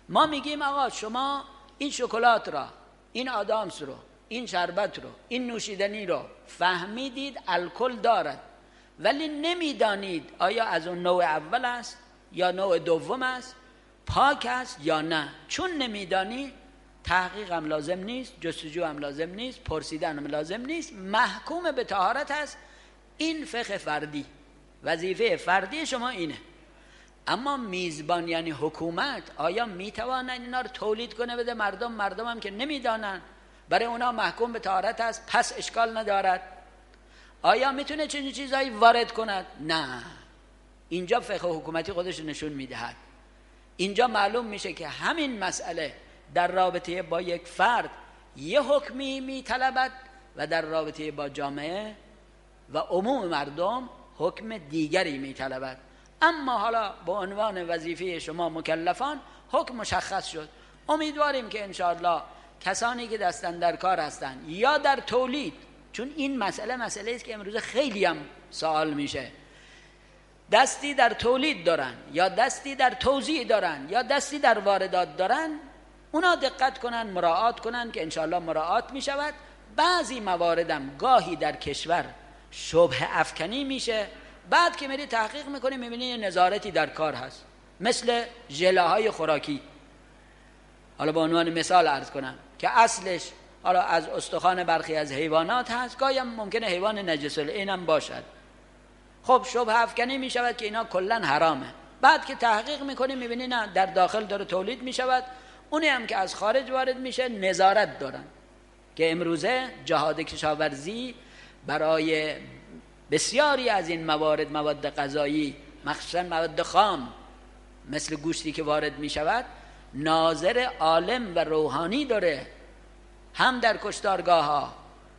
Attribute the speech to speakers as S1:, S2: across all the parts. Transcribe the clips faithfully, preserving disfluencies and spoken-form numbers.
S1: ما میگیم آقا شما این شکلات را، این آدامس رو، این شربت رو، این نوشیدنی رو فهمیدید الکل دارد، ولی نمیدانید آیا از اون نوع اول است یا نوع دوم است، پاک است یا نه. چون نمیدانی تحقیق هم لازم نیست، جستجو هم لازم نیست، پرسیدن هم لازم نیست، محکوم به طهارت است. این فقه فردی، وظیفه فردی شما اینه. اما میزبان یعنی حکومت، آیا میتواند اینا رو تولید کنه بده مردم؟ مردم هم که نمیدانن، برای اونا محکوم به طهارت است، پس اشکال ندارد. آیا میتونه چنین چیزایی وارد کند؟ نه. اینجا فقه حکومتی خودش نشون میدهد. اینجا معلوم میشه که همین مسئله در رابطه با یک فرد یه حکمی میطلبد و در رابطه با جامعه و عموم مردم حکم دیگری میطلبد. اما حالا به عنوان وظیفه شما مکلفان حکم مشخص شد. امیدواریم که انشاءالله کسانی که دستن در کار هستن یا در تولید، چون این مسئله مسئله است که امروز خیلی هم سوال میشه، دستی در تولید دارن یا دستی در توزیع دارن یا دستی در واردات دارن، اونا دقت کنن، مراعات کنن که انشاءالله مراعات میشود. بعضی مواردم گاهی در کشور شبه افکنی میشه، بعد که میری تحقیق میکنی میبینی یه نظارتی در کار هست، مثل ژله‌های خوراکی. حالا به عنوان مثال عرض کنم که اصلش حالا از استخوان برخی از حیوانات هست، گاهی هم ممکنه حیوان نجس العین هم باشد. خب شبه افکنی میشود که اینا کلن حرامه. بعد که تحقیق میکنی میبینی نه، در داخل داره تولید میشود. اونی هم که از خارج وارد میشه نظارت دارن، که امروزه جهاد کشاورزی برای بسیاری از این موارد، مواد غذایی مخصوصا مواد خام مثل گوشتی که وارد میشود، ناظر عالم و روحانی داره، هم در کشتارگاه ها،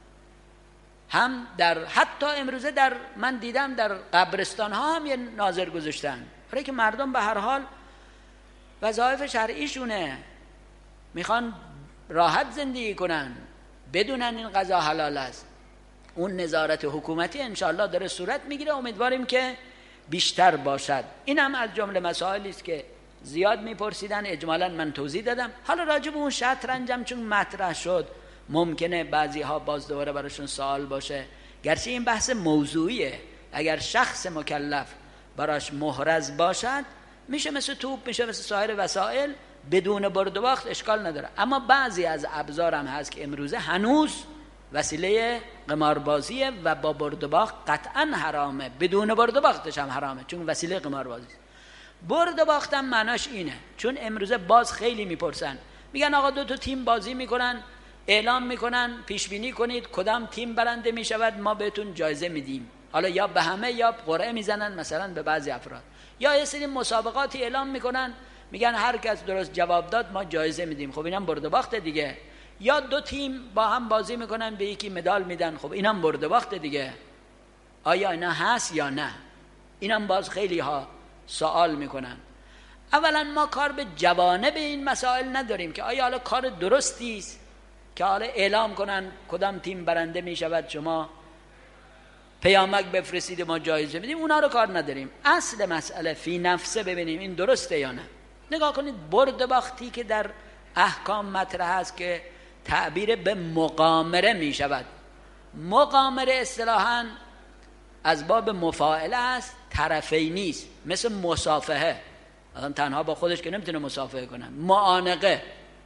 S1: هم در حتی امروزه در من دیدم در قبرستان ها هم یه ناظر گذاشتن، برای که مردم به هر حال وظایف شرعیشونه، میخوان راحت زندگی کنن، بدونن این غذا حلال است. اون نظارت حکومتی انشاءالله داره صورت میگیره، امیدواریم که بیشتر باشد. این هم از جمله مسائلی است که زیاد میپرسیدن، اجمالا من توضیح دادم. حالا راجع به اون شطرنجم چون مطرح شد ممکنه بعضی ها باز دوباره براشون سوال باشه، گرچه این بحث موضوعیه. اگر شخص مکلف براش محرز باشد میشه مثل توپ، میشه مثل سایر وسایل، بدون برد و باخت اشکال نداره. اما بعضی از ابزار هم هست که امروزه هنوز وسیله قماربازیه و با برد و باخت قطعا حرامه، بدون برد و باختش هم حرامه، چون وسیله قماربازی است. برد و باخت هم معناش اینه، چون امروزه باز خیلی میپرسن، میگن آقا دو تا تیم بازی میکنن، اعلام میکنن پیش بینی کنید کدام تیم برنده میشود، ما بهتون جایزه میدیم. حالا یا به همه یا قرعه میزنن مثلا به بعضی افراد، یا یه سری مسابقاتی اعلام میکنن میگن هر کس درست جواب داد ما جایزه میدیم. خب اینم برد و باخت دیگه. یا دو تیم با هم بازی میکنن به یکی مدال میدن، خب اینم برد و باخت دیگه. آیا اینا هست یا نه؟ اینم باز خیلی ها سوال میکنن. اولا ما کار به جوانب این مسائل نداریم که آیا حالا کار درستی است که حالا اعلام کنن کدام تیم برنده میشود، شما پیامک بفرستید ما جایزه میدیم، اونا رو کار نداریم. اصل مسئله فی نفسه ببینیم این درسته یا نه. نگاه کنید برد باختی که در احکام مطرح است که تعبیر به مقامره میشود. مقامره اصطلاحاً از باب مفاعله است، طرفی نیست، مثل مصافحه. آدم تنها با خودش که نمیتونه مصافحه کنن. معانقه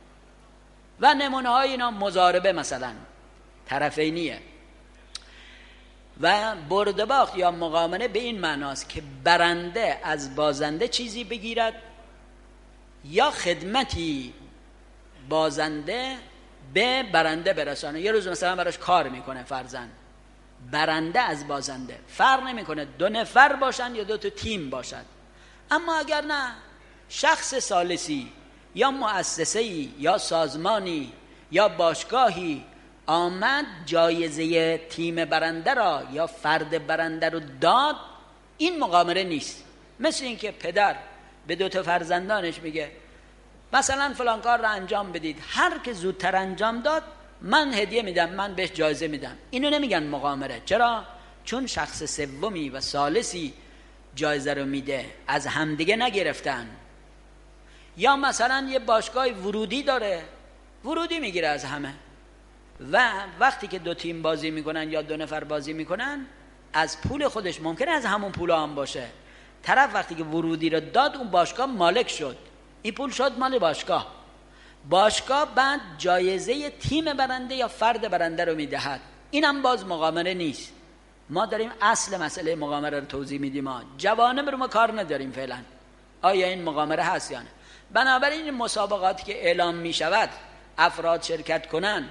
S1: و نمونه های اینا، مضاربه مثلا طرفینیه. و برد باخت یا مقامره به این معناست که برنده از بازنده چیزی بگیرد یا خدمتی بازنده به برنده برسانه. یه روز مثلا براش کار میکنه فرضاً، برنده از بازنده، فرق نمیکنه دو نفر باشن یا دو تا تیم باشد. اما اگر نه، شخص ثالثی یا مؤسسه‌ای یا سازمانی یا باشگاهی آمد جایزه تیم برنده را یا فرد برنده رو داد، این مقامره نیست. مثل این که پدر به دو تا فرزندانش میگه مثلا فلان کار را انجام بدید، هر که زودتر انجام داد من هدیه میدم، من بهش جایزه میدم. اینو نمیگن مقامره. چرا؟ چون شخص سومی و ثالثی جایزه رو میده، از همدیگه نگرفتن. یا مثلا یه باشگاه ورودی داره، ورودی میگیره از همه، و وقتی که دو تیم بازی میکنن یا دو نفر بازی میکنن از پول خودش، ممکنه از همون پول هم باشه، طرف وقتی که ورودی رو داد اون باشگاه مالک شد، این پول شد مال باشگاه. باشگاه بعد جایزه تیم برنده یا فرد برنده رو میدهد. اینم باز مقامره نیست. ما داریم اصل مسئله مقامره رو توضیح میدیم. ما جوانب رو ما کار نداریم فعلا، آیا این مقامره هست یا نه. بنابراین این مسابقاتی که اعلام میشود افراد شرکت کنن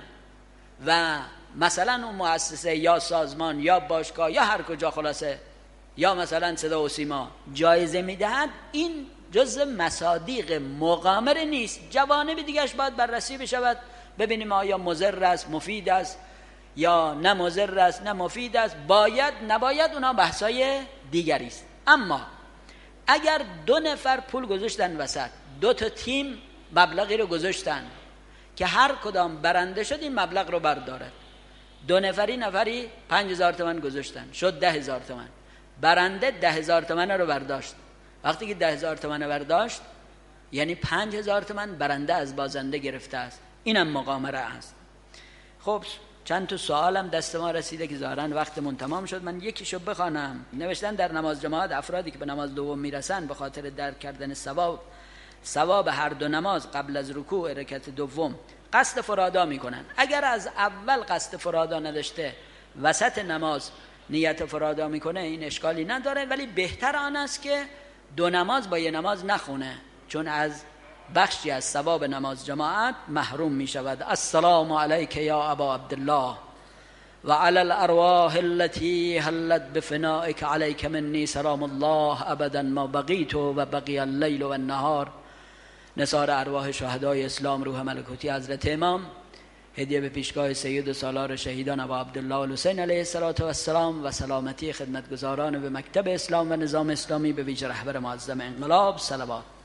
S1: و مثلا اون مؤسسه یا سازمان یا باشگاه یا هر کجا خلاصه یا مثلا صدا و سیما جایزه میدهد، این جزء مصادیق مقامره نیست. جوانب دیگرش باید بررسی بشود، ببینیم آیا مضر است، مفید است، یا نه مضر است نه مفید است، باید نباید، اونا بحثای دیگری است. اما اگر دو نفر پول گذاشتن وسط، دو تا تیم مبلغی رو گذاشتن که هر کدام برنده شد این مبلغ رو بردارد، دو نفری نفری پنج هزار تومن گذاشتن، شد ده هزار تومن، برنده ده هزار تومن رو برداشت. وقتی که ده هزار تومن رو برداشت یعنی پنج هزار تومن برنده از بازنده گرفته است. اینم مقامره است. خب چند تا سوالم دست ما رسیده که ظاهراً وقتمون تمام شد، من یکیشو بخوانم. نوشتن در نماز جماعت افرادی که به نماز دوم میرسن به خاطر درک کردن ثواب ثواب هر دو نماز قبل از رکوع رکعت دوم قصد فرادا میکنن. اگر از اول قصد فرادا نداشته وسط نماز نیت فرادا میکنه این اشکالی نداره، ولی بهتر آن است که دو نماز با یه نماز نخونه، چون از بخشی از ثواب نماز جماعت محروم می شود. السلام علیک یا ابا عبدالله و علی الارواح التي حلت بفنائك علیک منی سلام الله ابدا ما بقیت و بقی اللیل و النهار. نثار ارواح شهدای اسلام روح ملکوتی حضرت امام، هدیه به پیشگاه سید سالار شهیدان ابا عبدالله الحسین علیه السلام و سلامتی خدمتگزاران به مکتب اسلام و نظام اسلامی، به ویژه رهبر معظم انقلاب. صلوات.